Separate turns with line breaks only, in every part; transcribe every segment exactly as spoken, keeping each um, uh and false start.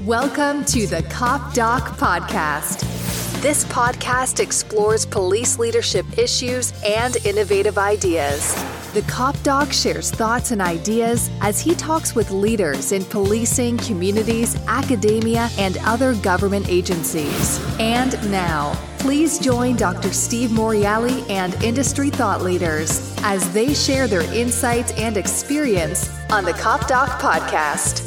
Welcome to the Cop Doc Podcast. This podcast explores police leadership issues and innovative ideas. The Cop Doc shares thoughts and ideas as he talks with leaders in policing, communities, academia, and other government agencies. And now, please join Doctor Steve Morreale and industry thought leaders as they share their insights and experience on the Cop Doc Podcast.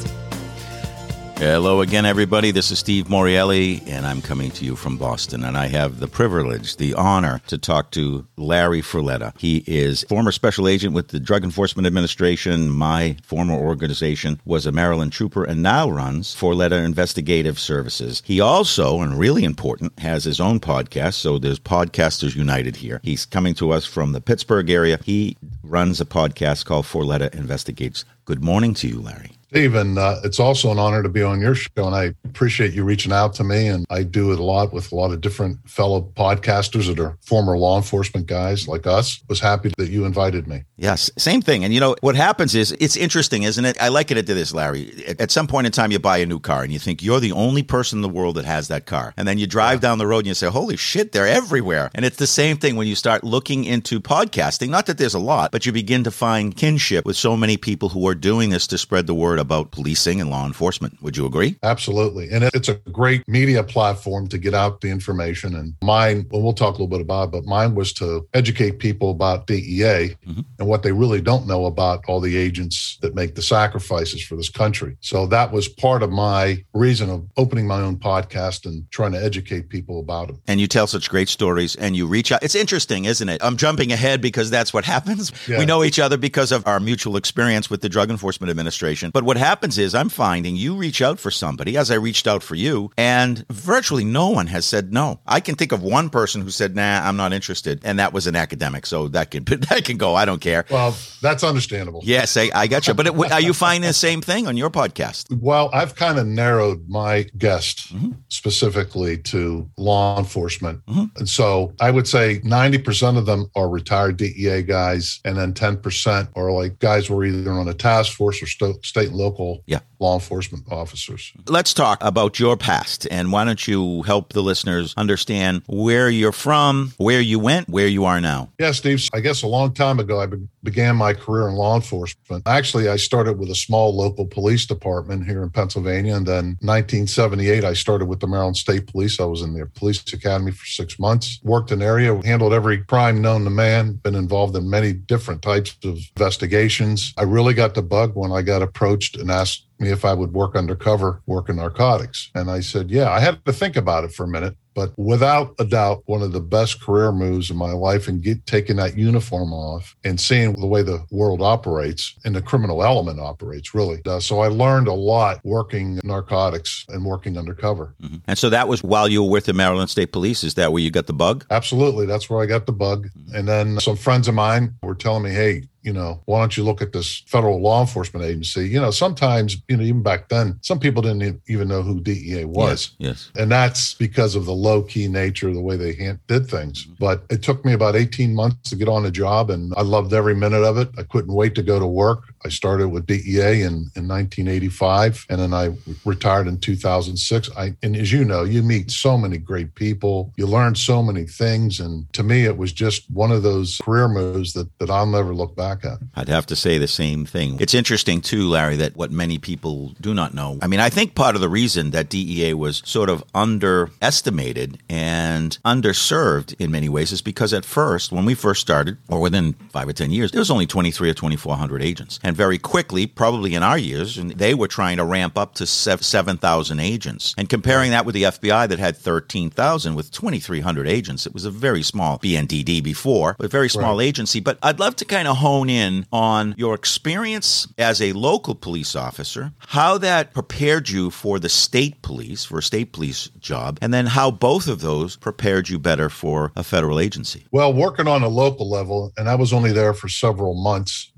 Hello again, everybody. This is Steve Morreale, and I'm coming to you from Boston. And I have the privilege, the honor to talk to Larry Ferletta. He is former special agent with the Drug Enforcement Administration. My former organization was a Maryland trooper and now runs Ferletta Investigative Services. He also, and really important, has his own podcast. So there's Podcasters United here. He's coming to us from the Pittsburgh area. He runs a podcast called Ferletta Investigates. Good morning to you, Larry.
Stephen, uh, it's also an honor to be on your show, and I appreciate you reaching out to me. And I do it a lot with a lot of different fellow podcasters that are former law enforcement guys like us. Was happy that you invited me.
Yes, same thing. And you know, what happens is, it's interesting, isn't it? I liken it to this, Larry. At some point in time, you buy a new car, and you think you're the only person in the world that has that car. And then you drive down the road, and you say, holy shit, they're everywhere. And it's the same thing when you start looking into podcasting. Not that there's a lot, but you begin to find kinship with so many people who are doing this to spread the word about policing and law enforcement. Would you agree?
Absolutely. And it's a great media platform to get out the information. And mine, well, we'll talk a little bit about it, but mine was to educate people about D E A mm-hmm. and what they really don't know about all the agents that make the sacrifices for this country. So that was part of my reason of opening my own podcast and trying to educate people about it.
And you tell such great stories and you reach out. It's interesting, isn't it? I'm jumping ahead because that's what happens. Yeah. We know each other because of our mutual experience with the Drug Enforcement Administration. But what happens is I'm finding you reach out for somebody, as I reached out for you, and virtually no one has said no. I can think of one person who said, nah, I'm not interested, and that was an academic, so that can that can go. I don't care.
Well, that's understandable.
Yes, I, I got you. But it, are you finding the same thing on your podcast?
Well, I've kind of narrowed my guests mm-hmm. specifically to law enforcement. Mm-hmm. And so I would say ninety percent of them are retired D E A guys, and then ten percent are like guys who are either on a task force or st- state and local
yeah.
law enforcement officers.
Let's talk about your past, and why don't you help the listeners understand where you're from, where you went, where you are now?
Yeah, Steve, I guess a long time ago, I be- began my career in law enforcement. Actually, I started with a small local police department here in Pennsylvania, and then nineteen seventy-eight, I started with the Maryland State Police. I was in their police academy for six months, worked in the area, handled every crime known to man, been involved in many different types of investigations. I really got the bug when I got approached and asked me if I would work undercover, work in narcotics. And I said, yeah, I had to think about it for a minute. But without a doubt, one of the best career moves in my life and get taking that uniform off and seeing the way the world operates and the criminal element operates, really. Uh, so I learned a lot working narcotics and working undercover.
Mm-hmm. And so that was while you were with the Maryland State Police. Is that where you got the bug?
Absolutely. That's where I got the bug. Mm-hmm. And then some friends of mine were telling me, hey, you know, why don't you look at this federal law enforcement agency? You know, sometimes, you know, even back then, some people didn't even know who D E A was.
Yes. yes.
And that's because of the low-key nature of the way they hand, did things. Mm-hmm. But it took me about eighteen months to get on the job, and I loved every minute of it. I couldn't wait to go to work. I started with D E A in, in nineteen eighty-five, and then I retired in two thousand six. I, and as you know, you meet so many great people. You learn so many things. And to me, it was just one of those career moves that, that I'll never look back at.
I'd have to say the same thing. It's interesting, too, Larry, that what many people do not know. I mean, I think part of the reason that D E A was sort of underestimated and underserved in many ways is because at first, when we first started, or within five or ten years, there was only twenty-three or twenty-four hundred agents. And very quickly, probably in our years, they were trying to ramp up to seven thousand agents. And comparing that with the F B I that had thirteen thousand with twenty-three hundred agents, it was a very small B N D D before, but a very small right. agency. But I'd love to kind of hone in on your experience as a local police officer, how that prepared you for the state police, for a state police job, and then how both of those prepared you better for a federal agency.
Well, working on a local level, and I was only there for several months,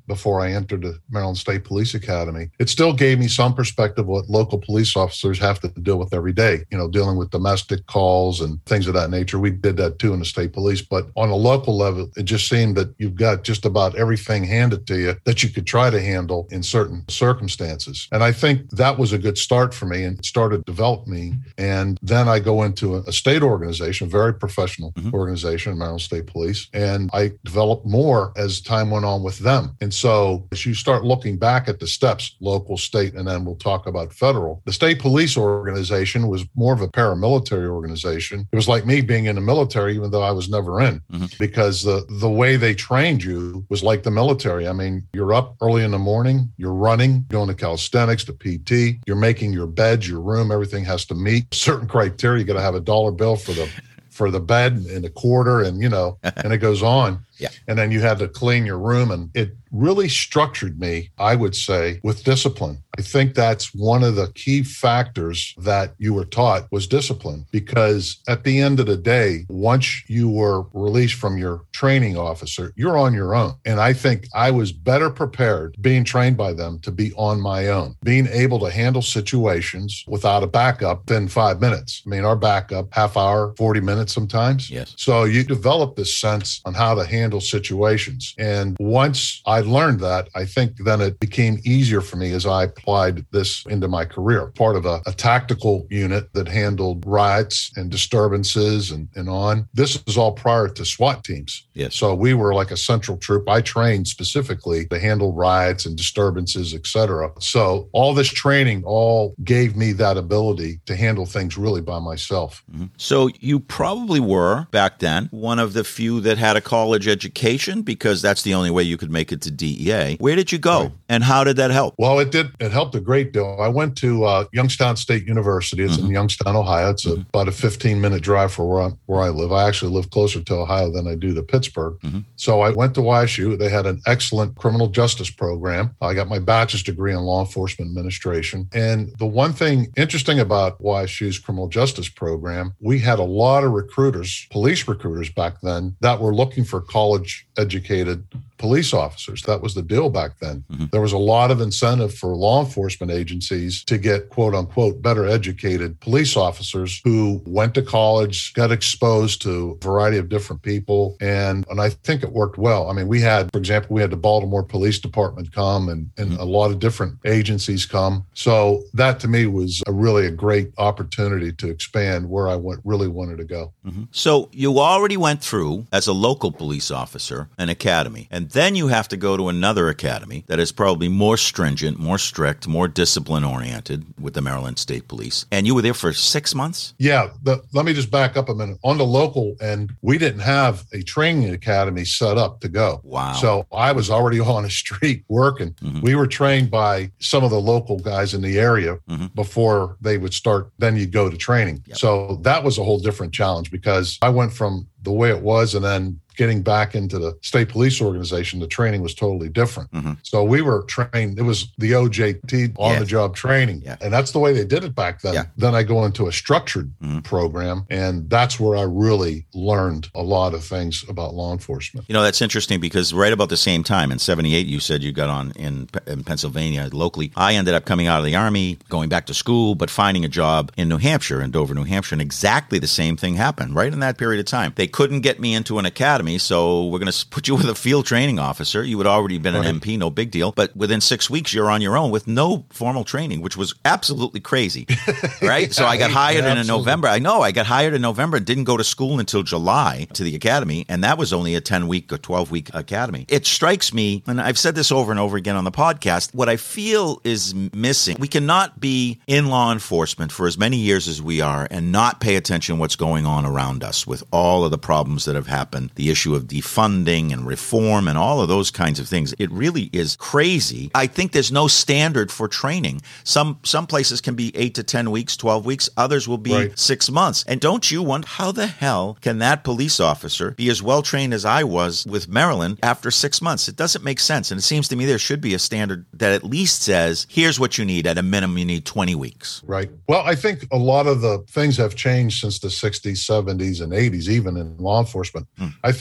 before I entered the Maryland State Police Academy. It still gave me some perspective of what local police officers have to deal with every day, you know, dealing with domestic calls and things of that nature. We did that too in the state police. But on a local level, it just seemed that you've got just about everything handed to you that you could try to handle in certain circumstances. And I think that was a good start for me and started to develop me. And then I go into a, a state organization, a very professional mm-hmm. organization, Maryland State Police, and I developed more as time went on with them. And so as you start looking back at the steps, local, state, and then we'll talk about federal, the state police organization was more of a paramilitary organization. It was like me being in the military, even though I was never in, mm-hmm. because the, the way they trained you was like the military. I mean, you're up early in the morning, you're running, going to calisthenics, to P T, you're making your bed, your room, everything has to meet certain criteria. You got to have a dollar bill for the for the bed and a quarter, and you know, and it goes on.
Yeah.
And then you had to clean your room, and it really structured me, I would say, with discipline. I think that's one of the key factors that you were taught was discipline, because at the end of the day, once you were released from your training officer, you're on your own. And I think I was better prepared being trained by them to be on my own, being able to handle situations without a backup within five minutes. I mean, our backup, half hour, forty minutes sometimes.
Yes.
So you develop this sense on how to handle situations. And once I learned that, I think then it became easier for me as I applied this into my career. Part of a, a tactical unit that handled riots and disturbances and, and on. This is all prior to SWAT teams.
Yes.
So we were like a central troop. I trained specifically to handle riots and disturbances, et cetera. So all this training all gave me that ability to handle things really by myself.
Mm-hmm. So you probably were, back then, one of the few that had a college education, because that's the only way you could make it to D E A. Where did you go, right. and how did that help?
Well, it did. It helped a great deal. I went to uh, Youngstown State University. It's mm-hmm. in Youngstown, Ohio. It's mm-hmm. a, about a fifteen-minute drive from where, where I live. I actually live closer to Ohio than I do to Pittsburgh. Mm-hmm. So I went to Y S U. They had an excellent criminal justice program. I got my bachelor's degree in law enforcement administration. And the one thing interesting about Y S U's criminal justice program, we had a lot of recruiters, police recruiters back then, that were looking for college-educated police officers. That was the deal back then. Mm-hmm. There was a lot of incentive for law enforcement agencies to get, quote unquote, better educated police officers who went to college, got exposed to a variety of different people. And, and I think it worked well. I mean, we had, for example, we had the Baltimore Police Department come and, and mm-hmm. a lot of different agencies come. So that to me was a really a great opportunity to expand where I went, really wanted to go.
Mm-hmm. So you already went through, as a local police officer, an academy. And then you have to go to another academy that is probably more stringent, more strict, more discipline-oriented with the Maryland State Police. And you were there for six months?
Yeah. The, let me just back up a minute. On the local end, we didn't have a training academy set up to go.
Wow.
So I was already on the street working. Mm-hmm. We were trained by some of the local guys in the area mm-hmm. before they would start. Then you'd go to training. Yep. So that was a whole different challenge, because I went from the way it was and then getting back into the state police organization, the training was totally different. Mm-hmm. So we were trained, it was the O J T, on-the-job yeah. training. Yeah. And that's the way they did it back then. Yeah. Then I go into a structured mm-hmm. program, and that's where I really learned a lot of things about law enforcement.
You know, that's interesting, because right about the same time, in seventy-eight, you said you got on in, in Pennsylvania locally. I ended up coming out of the Army, going back to school, but finding a job in New Hampshire, in Dover, New Hampshire, and exactly the same thing happened right in that period of time. They couldn't get me into an academy, so we're going to put you with a field training officer. You had already been an right. M P, no big deal. But within six weeks, you're on your own with no formal training, which was absolutely crazy, right? yeah, so I got hired in November. I know, I got hired in November and didn't go to school until July to the academy, and that was only a ten-week or twelve-week academy. It strikes me, and I've said this over and over again on the podcast, what I feel is missing. We cannot be in law enforcement for as many years as we are and not pay attention to what's going on around us with all of the problems that have happened, the issue of defunding and reform and all of those kinds of things. It really is crazy. I think there's no standard for training. Some some places can be eight to ten weeks, twelve weeks. Others will be right. six months. And don't you wonder, how the hell can that police officer be as well trained as I was with Maryland after six months? It doesn't make sense. And it seems to me there should be a standard that at least says, here's what you need. At a minimum, you need twenty weeks.
Right. Well, I think a lot of the things have changed since the sixties, seventies, and eighties, even in law enforcement. Hmm. I think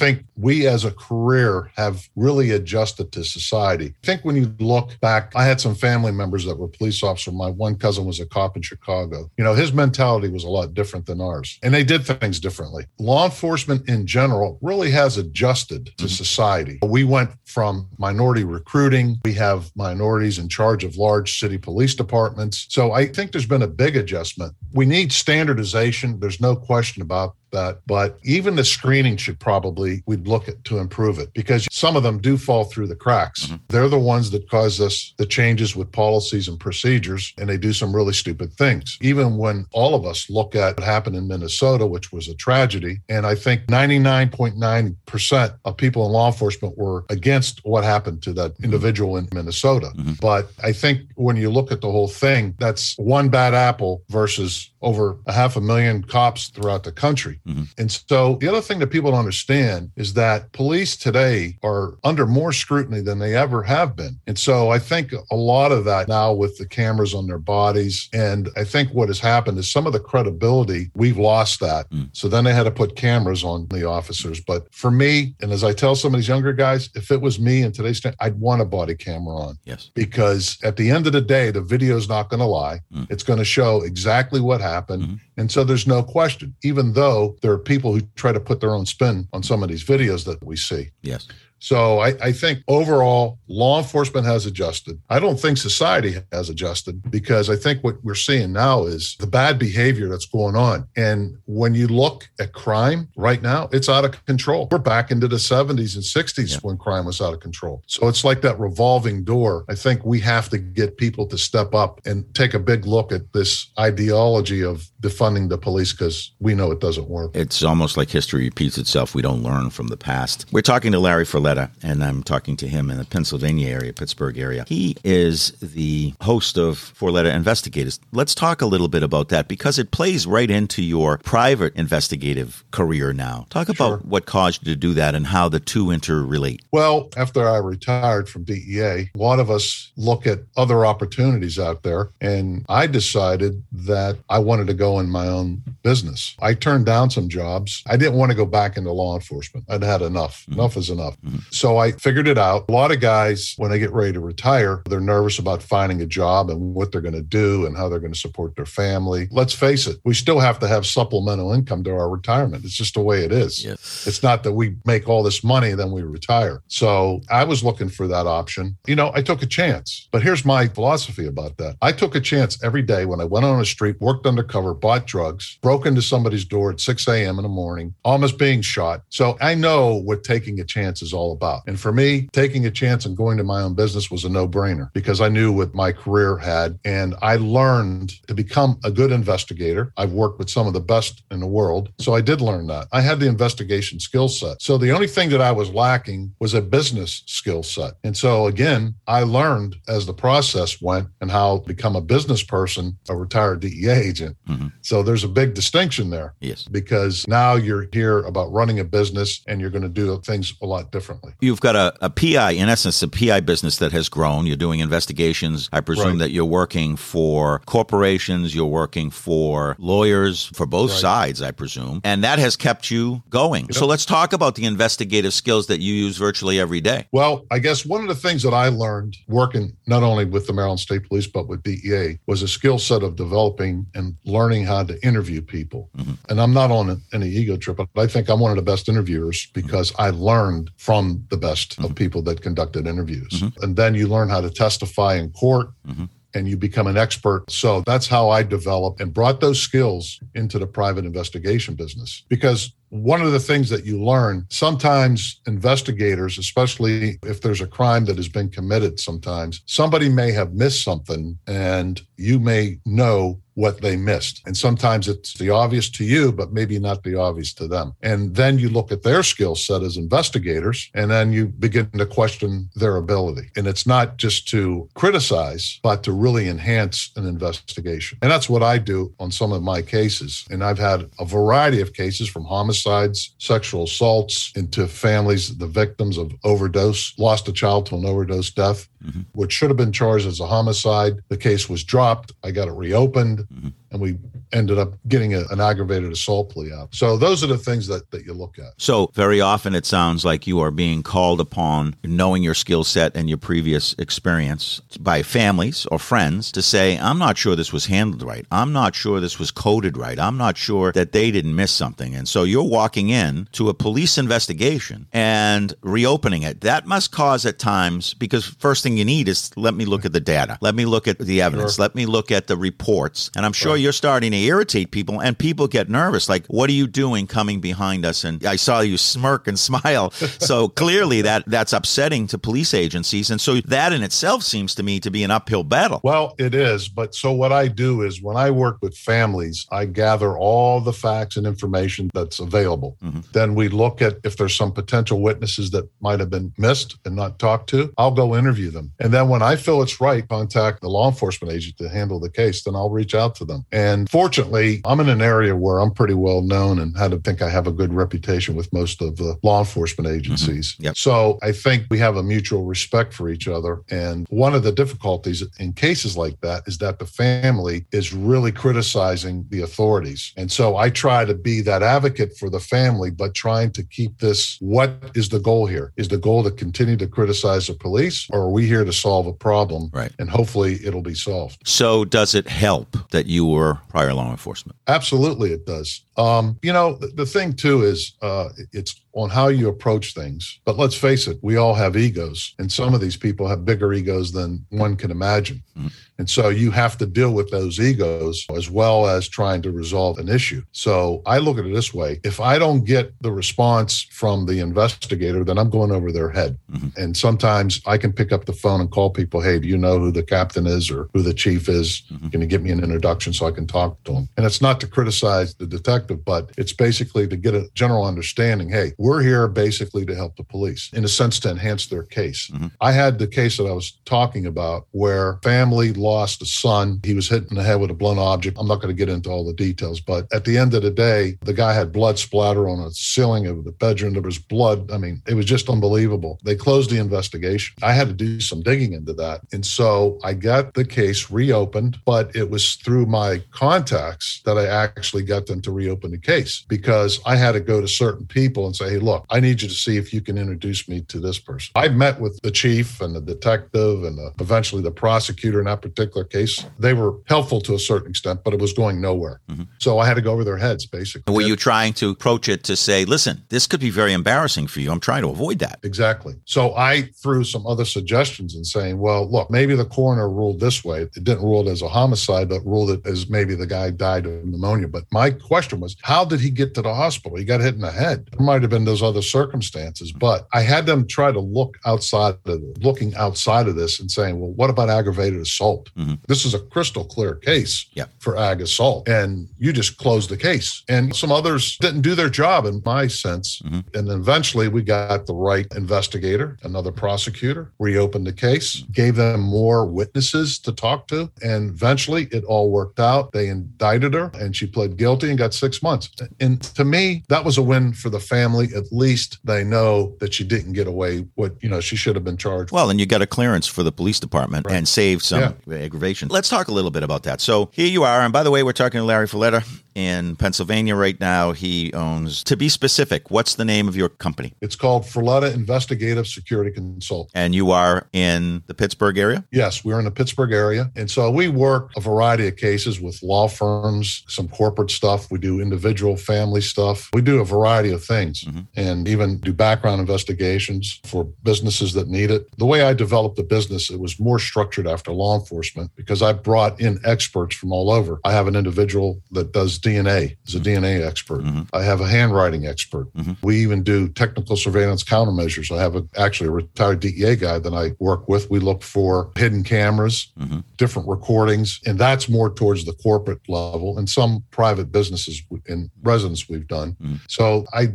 think we as a career have really adjusted to society. I think when you look back, I had some family members that were police officers. My one cousin was a cop in Chicago. You know, his mentality was a lot different than ours, and they did things differently. Law enforcement in general really has adjusted to society. We went from minority recruiting. We have minorities in charge of large city police departments. So I think there's been a big adjustment. We need standardization. There's no question about that. But even the screening should probably, we'd look at to improve it, because some of them do fall through the cracks. Mm-hmm. They're the ones that cause us the changes with policies and procedures, and they do some really stupid things. Even when all of us look at what happened in Minnesota, which was a tragedy, and I think ninety-nine point nine percent of people in law enforcement were against what happened to that individual in Minnesota. Mm-hmm. But I think when you look at the whole thing, that's one bad apple versus over a half a million cops throughout the country. Mm-hmm. And so the other thing that people don't understand is that police today are under more scrutiny than they ever have been. And so I think a lot of that now with the cameras on their bodies, and I think what has happened is some of the credibility, we've lost that. Mm. So then they had to put cameras on the officers. But for me, and as I tell some of these younger guys, if it was me in today's time, I'd want a body camera on.
Yes.
Because at the end of the day, the video is not going to lie. Mm. It's going to show exactly what happened. Mm-hmm. And so there's no question, even though there are people who try to put their own spin on some of these videos that we see.
Yes.
So I, I think overall, law enforcement has adjusted. I don't think society has adjusted, because I think what we're seeing now is the bad behavior that's going on. And when you look at crime right now, it's out of control. We're back into the seventies and sixties yeah. when crime was out of control. So it's like that revolving door. I think we have to get people to step up and take a big look at this ideology of defunding the police, because we know it doesn't work.
It's almost like history repeats itself. We don't learn from the past. We're talking to Larry Ferletta, and I'm talking to him in the Pennsylvania area, Pittsburgh area. He is the host of Ferletta Investigators. Let's talk a little bit about that, because it plays right into your private investigative career now. Talk about sure. what caused you to do that and how the two interrelate.
Well, after I retired from D E A, a lot of us look at other opportunities out there, and I decided that I wanted to go in my own business. I turned down some jobs. I didn't want to go back into law enforcement. I'd had enough. Mm-hmm. Enough is enough. Mm-hmm. So I figured it out. A lot of guys, when they get ready to retire, they're nervous about finding a job and what they're going to do and how they're going to support their family. Let's face it, we still have to have supplemental income to our retirement. It's just the way it is.
Yes.
It's not that we make all this money and then we retire. So I was looking for that option. You know, I took a chance. But here's my philosophy about that. I took a chance every day when I went on the street, worked undercover, bought drugs, broke into somebody's door at six a.m. in the morning, almost being shot. So I know what taking a chance is all about. And for me, taking a chance and going to my own business was a no-brainer, because I knew what my career had, and I learned to become a good investigator. I've worked with some of the best in the world, so I did learn that. I had the investigation skill set. So the only thing that I was lacking was a business skill set. And so again, I learned as the process went and how to become a business person, a retired D E A agent. Mm-hmm. So there's a big distinction there.
Yes.
Because now you're here about running a business and you're going to do things a lot differently.
You've got a, a P I, in essence, a P I business that has grown. You're doing investigations. I presume right. that you're working for corporations. You're working for lawyers for both right. sides, I presume. And that has kept you going. Yep. So let's talk about the investigative skills that you use virtually every day.
Well, I guess one of the things that I learned working not only with the Maryland State Police, but with D E A was a skill set of developing and learning how to interview people. Mm-hmm. And I'm not on any ego trip, but I think I'm one of the best interviewers because mm-hmm. I learned from the best mm-hmm. of people that conducted interviews. Mm-hmm. And then you learn how to testify in court. Mm-hmm. And you become an expert. So that's how I developed and brought those skills into the private investigation business. Because one of the things that you learn, sometimes investigators, especially if there's a crime that has been committed sometimes, somebody may have missed something and you may know what they missed. And sometimes it's the obvious to you, but maybe not the obvious to them. And then you look at their skill set as investigators, and then you begin to question their ability. And it's not just to criticize, but to really enhance an investigation. And that's what I do on some of my cases. And I've had a variety of cases, from homicides, sexual assaults, into families, the victims of overdose, lost a child to an overdose death, mm-hmm. which should have been charged as a homicide. The case was dropped. I got it reopened. Mm-hmm. And we ended up getting a, an aggravated assault plea out. So those are the things that, that you look at.
So very often it sounds like you are being called upon, knowing your skill set and your previous experience, by families or friends to say, I'm not sure this was handled right. I'm not sure this was coded right. I'm not sure that they didn't miss something. And so you're walking in to a police investigation and reopening it. That must cause at times, because first thing you need is, let me look at the data. Let me look at the evidence. Sure. Let me look at the reports. And I'm sure right. you're starting to irritate people, and people get nervous. Like, what are you doing coming behind us? And I saw you smirk and smile. So clearly that that's upsetting to police agencies. And so that in itself seems to me to be an uphill battle.
Well, it is. But so what I do is when I work with families, I gather all the facts and information that's available. Mm-hmm. Then we look at if there's some potential witnesses that might have been missed and not talked to. I'll go interview them. And then when I feel it's right, contact the law enforcement agent to handle the case, then I'll reach out to them. And fortunately, I'm in an area where I'm pretty well known and had to think I have a good reputation with most of the law enforcement agencies.
Mm-hmm. Yep.
So I think we have a mutual respect for each other. And one of the difficulties in cases like that is that the family is really criticizing the authorities. And so I try to be that advocate for the family, but trying to keep this, what is the goal here? Is the goal to continue to criticize the police, or are we here to solve a problem?
Right.
And hopefully it'll be solved.
So does it help that you were prior law enforcement?
Absolutely it does. Um, you know, the, the thing too is uh, it's on how you approach things. But let's face it, we all have egos, and some of these people have bigger egos than one can imagine. Mm-hmm. And so you have to deal with those egos as well as trying to resolve an issue. So I look at it this way. If I don't get the response from the investigator, then I'm going over their head. Mm-hmm. And sometimes I can pick up the phone and call people, hey, do you know who the captain is or who the chief is? Mm-hmm. Can you give me an introduction so I can talk to them? And it's not to criticize the detective, but it's basically to get a general understanding. Hey, we're here basically to help the police, in a sense, to enhance their case. Mm-hmm. I had the case that I was talking about where family lost a son. He was hit in the head with a blunt object. I'm not going to get into all the details, but at the end of the day, the guy had blood splatter on a ceiling of the bedroom. There was blood. I mean, it was just unbelievable. They closed the investigation. I had to do some digging into that. And so I got the case reopened, but it was through my contacts that I actually got them to reopen the case, because I had to go to certain people and say, hey, look, I need you to see if you can introduce me to this person. I met with the chief and the detective and the, eventually the prosecutor in that particular case. They were helpful to a certain extent, but it was going nowhere. Mm-hmm. So I had to go over their heads, basically.
Were you trying to approach it to say, listen, this could be very embarrassing for you. I'm trying to avoid that.
Exactly. So I threw some other suggestions in saying, well, look, maybe the coroner ruled this way. It didn't rule it as a homicide, but ruled it as maybe the guy died of pneumonia. But my question was, how did he get to the hospital? He got hit in the head. There might have been those other circumstances, but I had them try to look outside of looking outside of this and saying, well, what about aggravated assault? Mm-hmm. This is a crystal clear case yep. for ag assault, and you just closed the case. And some others didn't do their job, in my sense. Mm-hmm. And eventually we got the right investigator, another prosecutor, reopened the case, mm-hmm. gave them more witnesses to talk to, and eventually it all worked out. They indicted her, and she pled guilty and got six months. And to me, that was a win for the family. At least they know that she didn't get away what, you know, she should have been charged.
Well, and you got a clearance for the police department right. and saved some yeah. aggravation. Let's talk a little bit about that. So here you are. And by the way, we're talking to Larry Folletta in Pennsylvania right now. He owns, to be specific, what's the name of your company?
It's called Folletta Investigative Security Consult.
And you are in the Pittsburgh area?
Yes, we're in the Pittsburgh area. And so we work a variety of cases with law firms, some corporate stuff. We do individual family stuff. We do a variety of things mm-hmm. and even do background investigations for businesses that need it. The way I developed the business, it was more structured after law enforcement because I brought in experts from all over. I have an individual that does D N A, is a mm-hmm. D N A expert. Mm-hmm. I have a handwriting expert. Mm-hmm. We even do technical surveillance countermeasures. I have a, actually a retired D E A guy that I work with. We look for hidden cameras, mm-hmm. different recordings, and that's more towards the corporate level and some private businesses and residents we've done. Mm-hmm. So I designed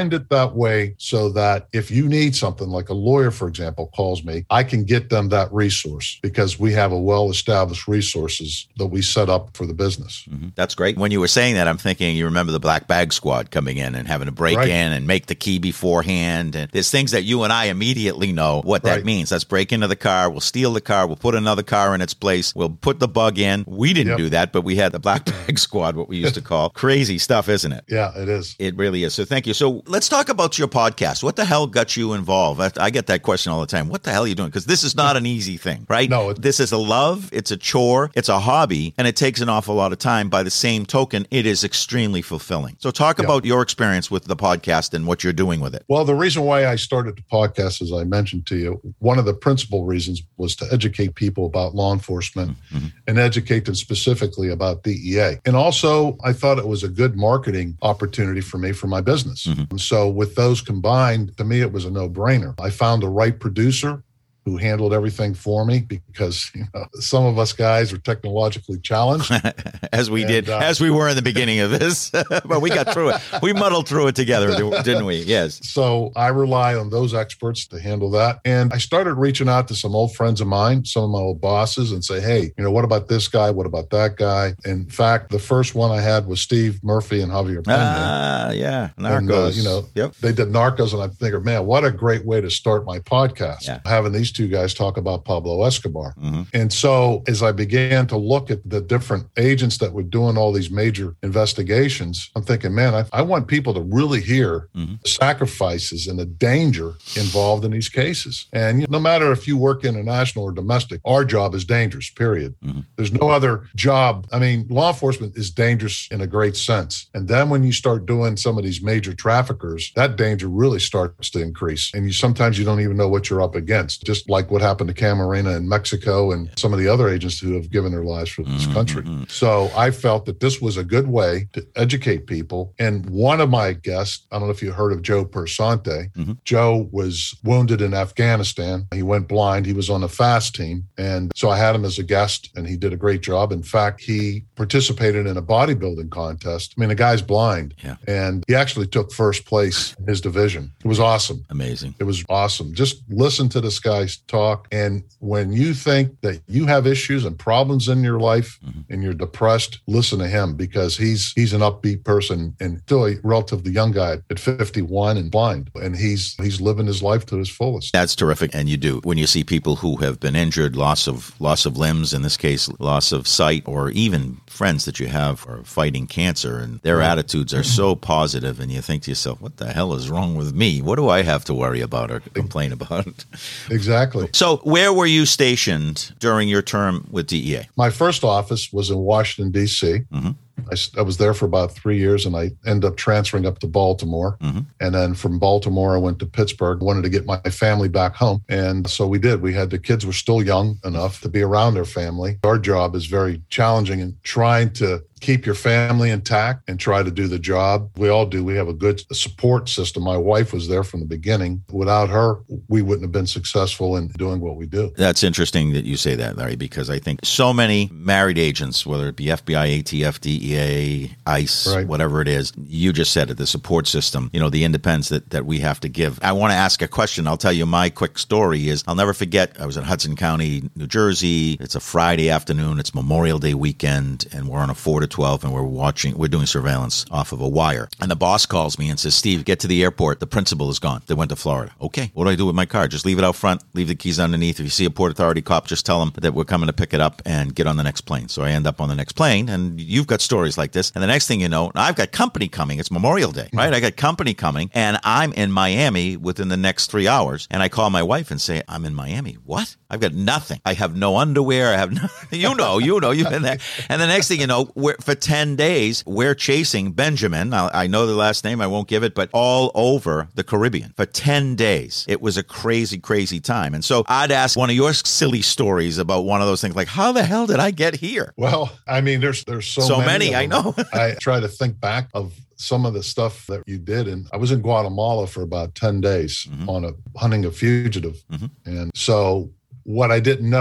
designed it that way so that if you need something, like a lawyer, for example, calls me, I can get them that resource because we have a well-established resources that we set up for the business.
Mm-hmm. That's great. When you were saying that, I'm thinking you remember the Black Bag Squad coming in and having to break
Right.
in and make the key beforehand. And there's things that you and I immediately know what that
Right.
means. Let's break into the car. We'll steal the car. We'll put another car in its place. We'll put the bug in. We didn't
Yep.
do that, but we had the Black Bag Squad, what we used to call. Crazy stuff, isn't it?
Yeah, it is.
It really is. So thank you. So let's talk about your podcast. What the hell got you involved? I, I get that question all the time. What the hell are you doing? Because this is not an easy thing, right?
No, it-
This is a love. It's a chore. It's a hobby. And it takes an awful lot of time. By the same token, it is extremely fulfilling. So talk
Yeah.
about your experience with the podcast and what you're doing with it.
Well, the reason why I started the podcast, as I mentioned to you, one of the principal reasons was to educate people about law enforcement
Mm-hmm.
and educate them specifically about D E A. And also, I thought it was a good marketing opportunity for me for my business.
Mm-hmm.
And so with those combined, to me, it was a no-brainer. I found the right producer who handled everything for me because you know, some of us guys are technologically challenged.
As we
And,
did,
uh,
as we were in the beginning of this. But we got through it. We muddled through it together, didn't we? Yes.
So I rely on those experts to handle that. And I started reaching out to some old friends of mine, some of my old bosses, and say, hey, you know, what about this guy? What about that guy? In fact, the first one I had was Steve Murphy and Javier Pena.
Ah, yeah. Narcos.
And, uh, you know,
Yep.
they did Narcos, and I'm thinking, man, what a great way to start my podcast.
Yeah.
Having these two guys talk about Pablo Escobar.
Mm-hmm.
And so as I began to look at the different agents that were doing all these major investigations, I'm thinking, man, I, I want people to really hear
Mm-hmm.
the sacrifices and the danger involved in these cases. And you know, no matter if you work international or domestic, our job is dangerous, period.
Mm-hmm.
There's no other job. I mean, law enforcement is dangerous in a great sense. And then when you start doing some of these major traffickers, that danger really starts to increase. And you sometimes you don't even know what you're up against, just like what happened to Camarena in Mexico and some of the other agents who have given their lives for this
Mm-hmm.
country. So I felt that this was a good way to educate people. And one of my guests, I don't know if you heard of Joe Persante.
Mm-hmm.
Joe was wounded in Afghanistan. He went blind. He was on the FAST team. And so I had him as a guest, and he did a great job. In fact, he participated in a bodybuilding contest. I mean, the guy's blind.
Yeah.
And he actually took first place in his division. It was awesome.
Amazing.
It was awesome. Just listen to this guy talk. And when you think that you have issues and problems in your life
Mm-hmm.
and you're depressed, listen to him because he's he's an upbeat person and still a relatively young guy at fifty-one and blind. And he's he's living his life to his fullest.
That's terrific. And you do. When you see people who have been injured, loss of loss of limbs, in this case, loss of sight, or even friends that you have are fighting cancer, and their
Right.
attitudes are so positive, and you think to yourself, what the hell is wrong with me? What do I have to worry about or complain about?
Exactly.
So where were you stationed during your term with D E A?
My first office was in Washington, D C.
Mm-hmm.
I, s- I was there for about three years and I ended up transferring up to Baltimore.
Mm-hmm.
And then from Baltimore, I went to Pittsburgh, wanted to get my family back home. And so we did. We had the kids were still young enough to be around their family. Our job is very challenging in trying to keep your family intact and try to do the job. We all do. We have a good support system. My wife was there from the beginning. Without her, we wouldn't have been successful in doing what we do.
That's interesting that you say that, Larry, because I think so many married agents, whether it be F B I, A T F, D E A, ICE,
Right.
whatever it is, you just said it, the support system, you know, the independence that, that we have to give. I want to ask a question. I'll tell you my quick story is I'll never forget, I was in Hudson County, New Jersey. It's a Friday afternoon. It's Memorial Day weekend, and we're on a four to twelve, and we're watching, we're doing surveillance off of a wire. And the boss calls me and says, Steve, get to the airport. The principal is gone. They went to Florida. Okay, what do I do with my car? Just leave it out front, leave the keys underneath. If you see a Port Authority cop, just tell them that we're coming to pick it up and get on the next plane. So I end up on the next plane, and you've got stories like this. And the next thing you know, I've got company coming. It's Memorial Day, right? I got company coming, and I'm in Miami within the next three hours. And I call my wife and say, I'm in Miami. What? I've got nothing. I have no underwear. I have no, you know, you know, you've been there. And the next thing you know, we're, for ten days, we're chasing Benjamin. I, I know the last name. I won't give it, but all over the Caribbean for ten days. It was a crazy, crazy time. And so I'd ask one of your silly stories about one of those things, like, how the hell did I get here?
Well, I mean, there's there's so,
So
many.
many,
of
I
them.
know.
I try to think back of some of the stuff that you did. And I was in Guatemala for about ten days
Mhm.
on a hunting a fugitive.
Mhm.
And so what I didn't know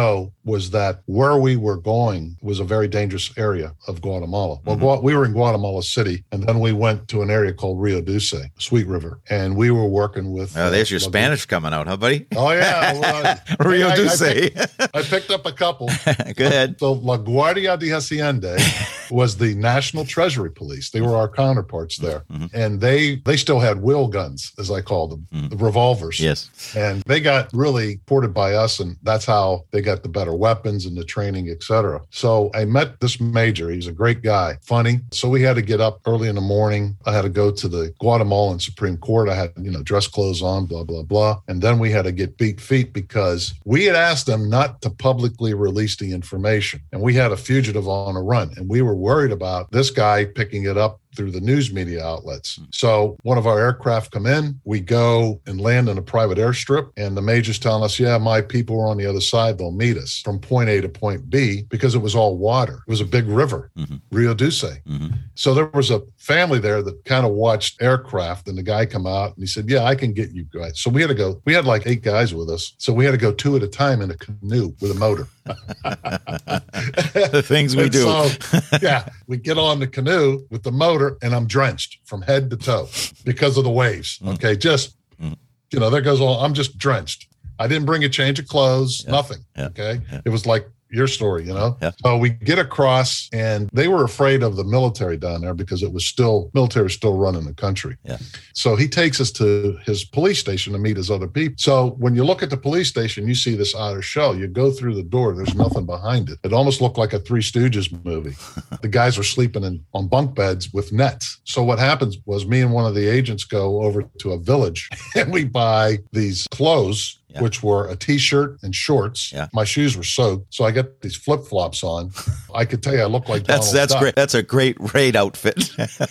was that where we were going was a very dangerous area of Guatemala. Well,
Mm-hmm.
we were in Guatemala City, and then we went to an area called Rio Dulce, Sweet River, and we were working with...
Oh, there's your
uh,
Spanish coming out, huh, buddy?
Oh, yeah. Well,
Rio
I,
Dulce.
I, I, picked, I picked up a couple.
Go ahead.
So La Guardia de Hacienda was the National Treasury Police. They were our counterparts there.
Mm-hmm.
And they they still had wheel guns, as I called them,
Mm-hmm.
the revolvers.
Yes.
And they got really ported by us, and that's how they got the better weapons and the training, et cetera. So I met this major. He's a great guy, funny. So we had to get up early in the morning. I had to go to the Guatemalan Supreme Court. I had, you know, dress clothes on, blah, blah, blah. And then we had to get beat feet because we had asked them not to publicly release the information. And we had a fugitive on a run, and we were worried about this guy picking it up through the news media outlets. So one of our aircraft come in, we go and land in a private airstrip, and the major's telling us, yeah, my people are on the other side. They'll meet us from point A to point B because it was all water. It was a big river,
Mm-hmm.
Rio Dulce.
Mm-hmm.
So there was a family there that kind of watched aircraft, and the guy come out and he said, yeah, I can get you guys. So we had to go, we had like eight guys with us. So we had to go two at a time in a canoe with a motor.
The things we
And
do.
So, yeah, we get on the canoe with the motor, and I'm drenched from head to toe because of the waves.
Mm.
Okay, just,
Mm.
you know, there goes all, I'm just drenched. I didn't bring a change of clothes,
Yeah.
nothing.
Yeah.
Okay.
Yeah.
It was like your story, you know?
Yeah.
So we get across, and they were afraid of the military down there because it was still, military was still running the country.
Yeah.
So he takes us to his police station to meet his other people. So when you look at the police station, you see this outer shell. You go through the door, there's nothing behind it. It almost looked like a Three Stooges movie. The guys were sleeping in, on bunk beds with nets. So what happens was me and one of the agents go over to a village, and we buy these clothes,
Yeah.
which were a T-shirt and shorts.
Yeah.
My shoes were soaked, so I got these flip-flops on. I could tell you I look like
That's
Donald
that's
Duck.
great. That's a great raid outfit.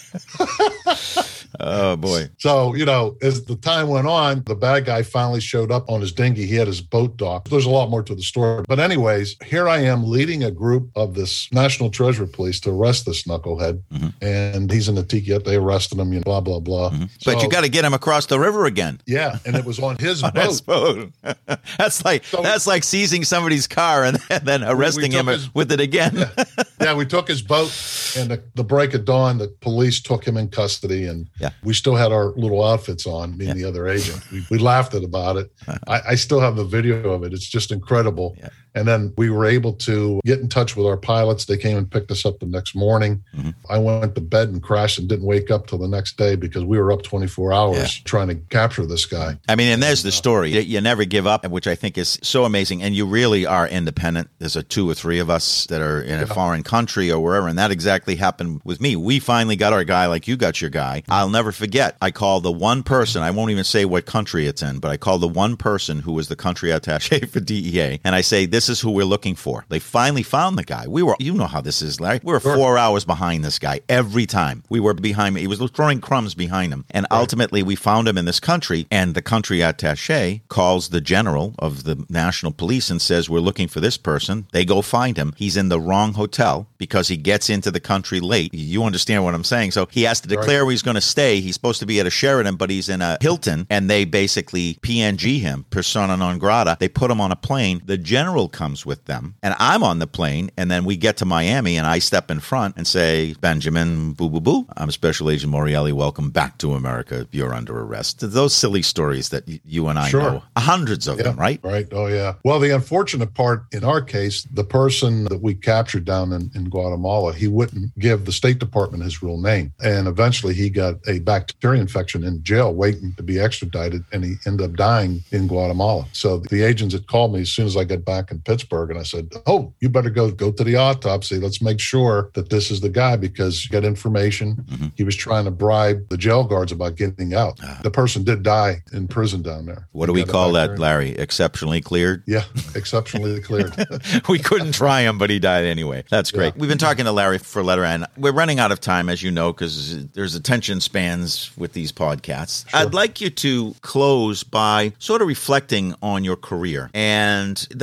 Oh boy.
So, you know, as the time went on, the bad guy finally showed up on his dinghy. He had his boat docked. There's a lot more to the story. But anyways, here I am leading a group of this National Treasury Police to arrest this knucklehead.
Mm-hmm.
And he's in the tiki hut. They arrested him, you know, blah, blah, blah.
Mm-hmm. But
So,
you got to get him across the river again.
yeah, and it was on his
On his
boat.
boat. That's like
So-
that's like seizing somebody's car and then arresting
took
him
his-
with it again.
Yeah, we took his boat, and the, the break of dawn, the police took him in custody, and
Yeah.
we still had our little outfits on, me and the other agent. We, we laughed at about it. I, I still have the video of it. It's just incredible.
Yeah.
And then we were able to get in touch with our pilots. They came and picked us up the next morning.
Mhm.
I went to bed and crashed and didn't wake up till the next day because we were up twenty-four hours
Yeah.
trying to capture this guy.
I mean, and there's the story. You, you never give up, which I think is so amazing. And you really are independent. There's a two or three of us that are in a foreign country or wherever. And that exactly happened with me. We finally got our guy like you got your guy. I'll never forget. I called the one person, I won't even say what country it's in, but I called the one person who was the country attache for D E A. And I say, this is who we're looking for. They finally found the guy. We were, you know how this is, Larry. We were
Sure.
four hours behind this guy every time. We were behind him. He was throwing crumbs behind him. And ultimately, we found him in this country. And the country attache calls the general of the national police and says, we're looking for this person. They go find him. He's in the wrong hotel because he gets into the country late. You understand what I'm saying? So he has to declare where he's going to stay. He's supposed to be at a Sheraton, but he's in a Hilton. And they basically P N G him, persona non grata. They put him on a plane. The general comes with them. And I'm on the plane. And then we get to Miami and I step in front and say, Benjamin, boo, boo, boo. I'm Special Agent Morielli. Welcome back to America. You're under arrest. Those silly stories that y- you and I
Sure.
know. Hundreds of
Yeah,
them, right?
Right. Oh, yeah. Well, the unfortunate part in our case, the person that we captured down in, in Guatemala, he wouldn't give the State Department his real name. And eventually he got a bacteria infection in jail waiting to be extradited, and he ended up dying in Guatemala. So the agents had called me as soon as I got back in Pittsburgh, and I said, oh, you better go, go to the autopsy. Let's make sure that this is the guy, because you got information.
Mm-hmm.
He was trying to bribe the jail guards about getting out. The person did die in prison down there.
Ah. What do
He
we
got a
call that,
bacteria.
Larry? Exceptionally cleared?
Yeah, exceptionally cleared.
We couldn't try him, but he died anyway. That's great.
Yeah.
We've been talking to Larry for letter, and we're running out of time, as you know, because there's attention spans with these podcasts.
Sure.
I'd like you to close by sort of reflecting on your career and the pride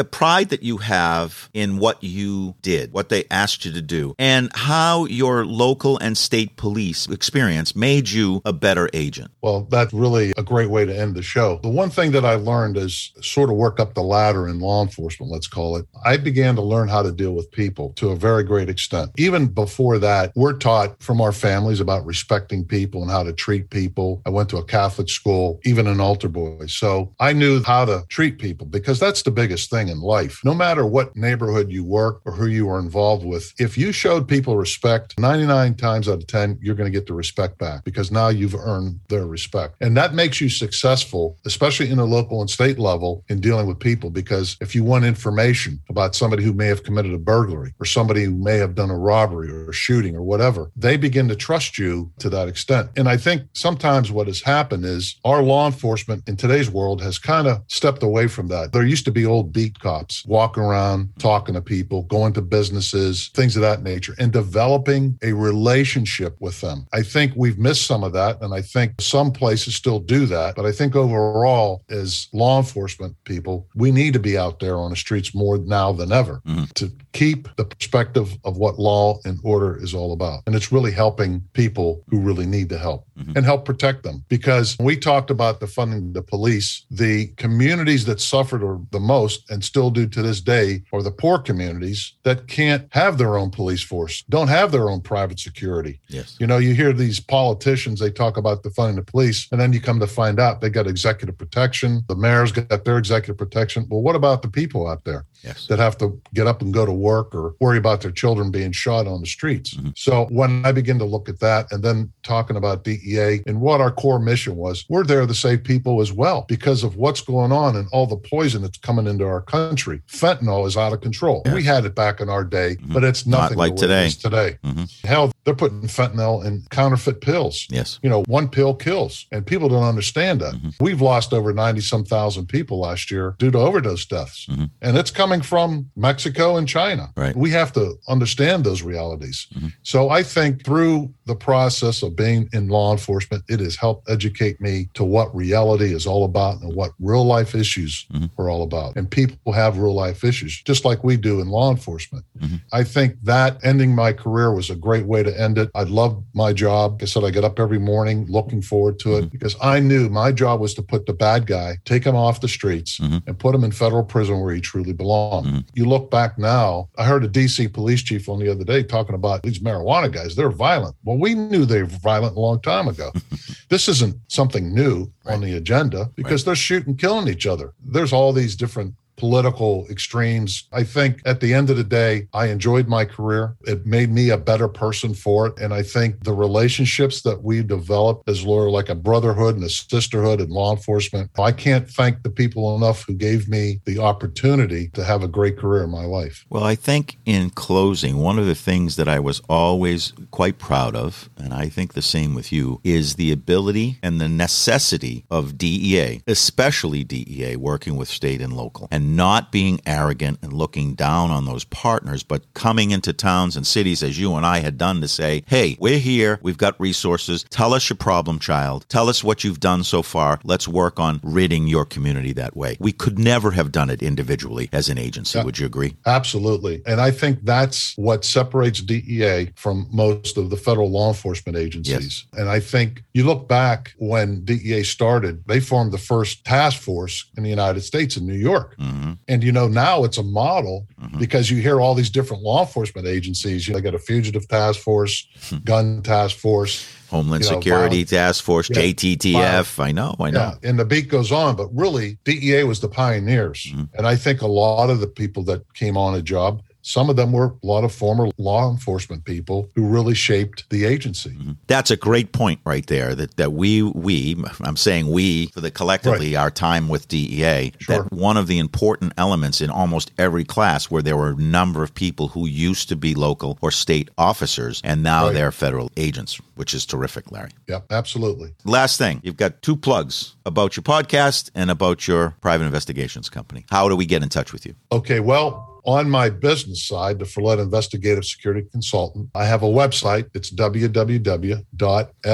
pride that you have in what you did, what they asked you to do, and how your local and state police experience made you a better agent.
Well, that's really a great way to end the show. The one thing that I learned is sort of work up the ladder in law enforcement, let's call it. I began to learn how to deal with people to a very great extent. Even before that, we're taught from our families about respecting people and how to treat people. I went to a Catholic school, even an altar boy. So I knew how to treat people because that's the biggest thing in life. No matter what neighborhood you work or who you were involved with, if you showed people respect, ninety-nine times out of ten, you're going to get the respect back because now you've earned their respect. And that makes you successful, especially in the local and state level in dealing with people. Because if you want information about somebody who may have committed a burglary or somebody who may have done a robbery or a shooting or whatever, they begin to trust you to that extent. And I think sometimes what has happened is our law enforcement in today's world has kind of stepped away from that. There used to be old beat cops walking around, talking to people, going to businesses, things of that nature, and developing a relationship with them. I think we've missed some of that, and I think some places still do that. But I think overall, as law enforcement people, we need to be out there on the streets more now than ever mm-hmm. to keep the perspective of what law and order is all about. And it's really helping people who really need the help mm-hmm. and help protect them. Because when we talked about defunding the police, the communities that suffered the most and still do to this day are the poor communities that can't have their own police force, don't have their own private security.
Yes.
You know, you hear these politicians, they talk about defunding the police, and then you come to find out they got executive protection. The mayor's got their executive protection. Well, what about the people out there
yes.
that have to get up and go to work or worry about their children being shot on the streets? Mm-hmm. So when I begin to look at that and then talking about D E A and what our core mission was, we're there to save people as well because of what's going on and all the poison that's coming into our country. Fentanyl is out of control. Yes. We had it back in our day, mm-hmm. but it's nothing
Not like today.
today. Mm-hmm. Hell, they're putting fentanyl in counterfeit pills.
Yes.
You know, one pill kills, and people don't understand that. Mm-hmm. We've lost over ninety some thousand people last year due to overdose deaths. Mm-hmm. And it's coming from Mexico and China.
Right.
We have to understand those realities. Mm-hmm. So I think through the process of being in law enforcement, it has helped educate me to what reality is all about and what real life issues mm-hmm. are all about. And people have real life issues, just like we do in law enforcement. Mm-hmm. I think that ending my career was a great way to end it. I loved my job. Like I said, I get up every morning looking forward to it mm-hmm. because I knew my job was to put the bad guy, take him off the streets mm-hmm. and put him in federal prison where he truly belonged. Mm-hmm. You look back now, I heard a D C police chief on the other day talking about these marijuana guys. They're violent. Well, we knew they were violent a long time ago. This isn't something new right. on the agenda because right. they're shooting, killing each other. There's all these different political extremes. I think at the end of the day, I enjoyed my career. It made me a better person for it. And I think the relationships that we developed as lawyers, like a brotherhood and a sisterhood in law enforcement, I can't thank the people enough who gave me the opportunity to have a great career in my life.
Well, I think in closing, one of the things that I was always quite proud of, and I think the same with you, is the ability and the necessity of D E A, especially D E A, working with state and local. And not being arrogant and looking down on those partners, but coming into towns and cities as you and I had done to say, hey, we're here. We've got resources. Tell us your problem child. Tell us what you've done so far. Let's work on ridding your community that way. We could never have done it individually as an agency. Yeah, would you agree?
Absolutely. And I think that's what separates D E A from most of the federal law enforcement agencies. Yes. And I think you look back when D E A started, they formed the first task force in the United States in New York. Mm-hmm. Mm-hmm. And, you know, now it's a model mm-hmm. because you hear all these different law enforcement agencies. You know, they got a fugitive task force, mm-hmm. gun task force,
Homeland
you know,
Security
violent,
Task Force, yeah, J T T F. Violent. I know, I know.
Yeah, and the beat goes on, but really D E A was the pioneers. Mm-hmm. And I think a lot of the people that came on a job, some of them were a lot of former law enforcement people who really shaped the agency. Mm-hmm.
That's a great point right there, that that we, we I'm saying we, for the collectively, right. our time with D E A,
sure.
that one of the important elements in almost every class where there were a number of people who used to be local or state officers, and now right. they're federal agents, which is terrific, Larry.
Yeah, absolutely.
Last thing, you've got two plugs about your podcast and about your private investigations company. How do we get in touch with you?
Okay, well, on my business side, the Follett Investigative Security Consultant, I have a website. It's w w w dot f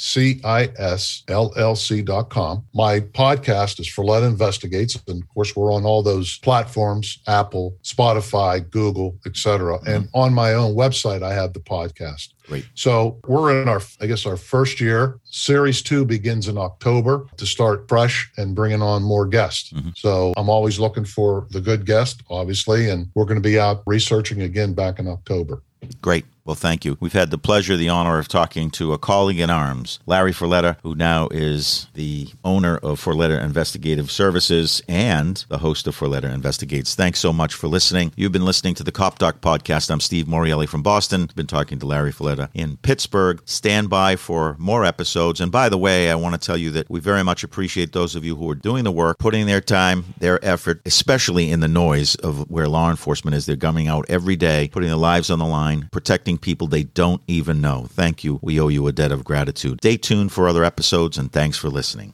C I S L L C dot com. My podcast is Forletta Investigates. And of course, we're on all those platforms, Apple, Spotify, Google, et cetera. Mm-hmm. And on my own website, I have the podcast.
Great.
So we're in our, I guess, our first year. Series two begins in October to start fresh and bringing on more guests. Mm-hmm. So I'm always looking for the good guest, obviously, and we're going to be out researching again back in October.
Great. Well, thank you. We've had the pleasure, the honor of talking to a colleague in arms, Larry Forletta, who now is the owner of Forletta Investigative Services and the host of Forletta Investigates. Thanks so much for listening. You've been listening to the Cop Doc Podcast. I'm Steve Morielli from Boston. Been talking to Larry Forletta in Pittsburgh. Stand by for more episodes. And by the way, I want to tell you that we very much appreciate those of you who are doing the work, putting their time, their effort, especially in the noise of where law enforcement is. They're coming out every day, putting their lives on the line, protecting people they don't even know. Thank you. We owe you a debt of gratitude. Stay tuned for other episodes, and thanks for listening.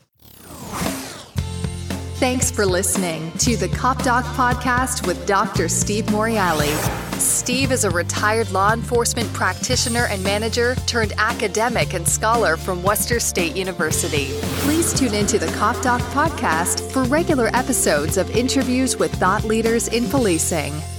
Thanks for listening to the Cop Doc Podcast with Doctor Steve Morielli. Steve is a retired law enforcement practitioner and manager turned academic and scholar from Worcester State University. Please tune into the Cop Doc Podcast for regular episodes of interviews with thought leaders in policing.